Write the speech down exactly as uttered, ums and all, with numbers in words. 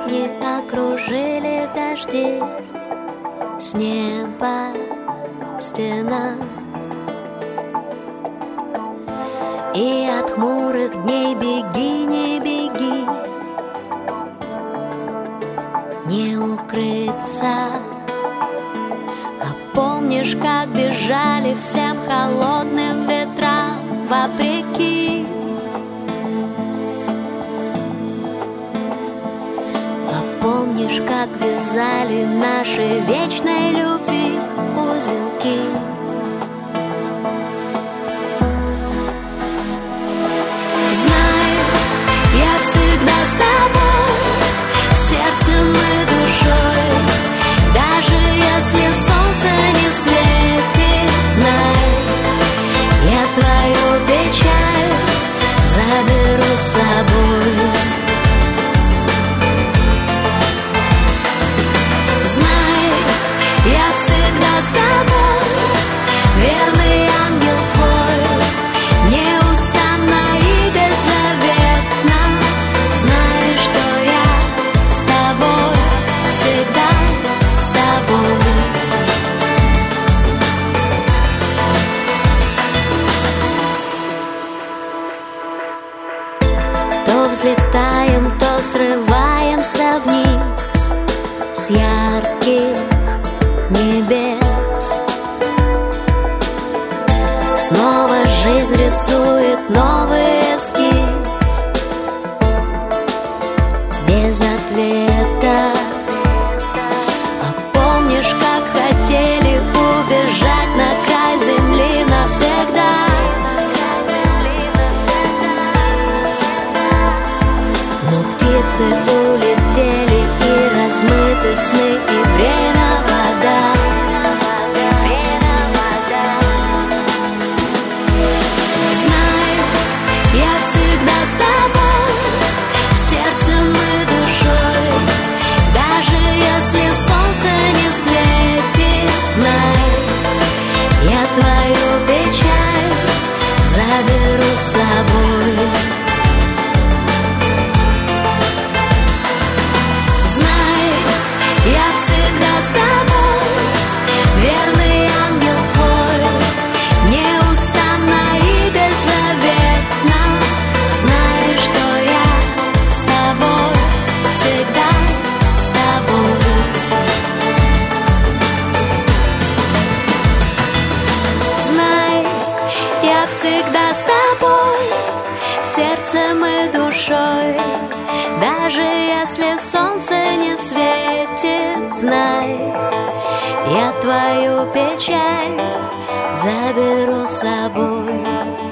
Сегодня окружили дожди, с неба стена, и от хмурых дней беги, не беги, не укрыться. А помнишь, как бежали всем холодным ветрам вопреки? А помнишь, как вязали нашей вечной любви узелки? Знай, я всегда с тобой, сердцем и душой. Даже если солнце не светит, знай, я твою печаль заберу с собой. Знай, я всегда с тобой, верный ангел твой, неустанно и беззаветно. Знай, что я с тобой, всегда с тобой. То взлетаем, то срываемся вниз с ярких небес. Снова жизнь рисует новый эскиз без ответа. А помнишь, как хотели убежать на край земли навсегда? Но птицы улетели, и размыты сны, и время вода. Знай, я всегда с тобой, сердцем и душой. Даже если солнце не светит, знай, я твою печаль заберу с собой. Я всегда с тобой, верный ангел твой, неустанно и беззаветно. Знай, что я с тобой, всегда с тобой. Знай, я всегда с тобой, сердцем и душой. Даже если солнце не светит, знай, я твою печаль заберу с собой.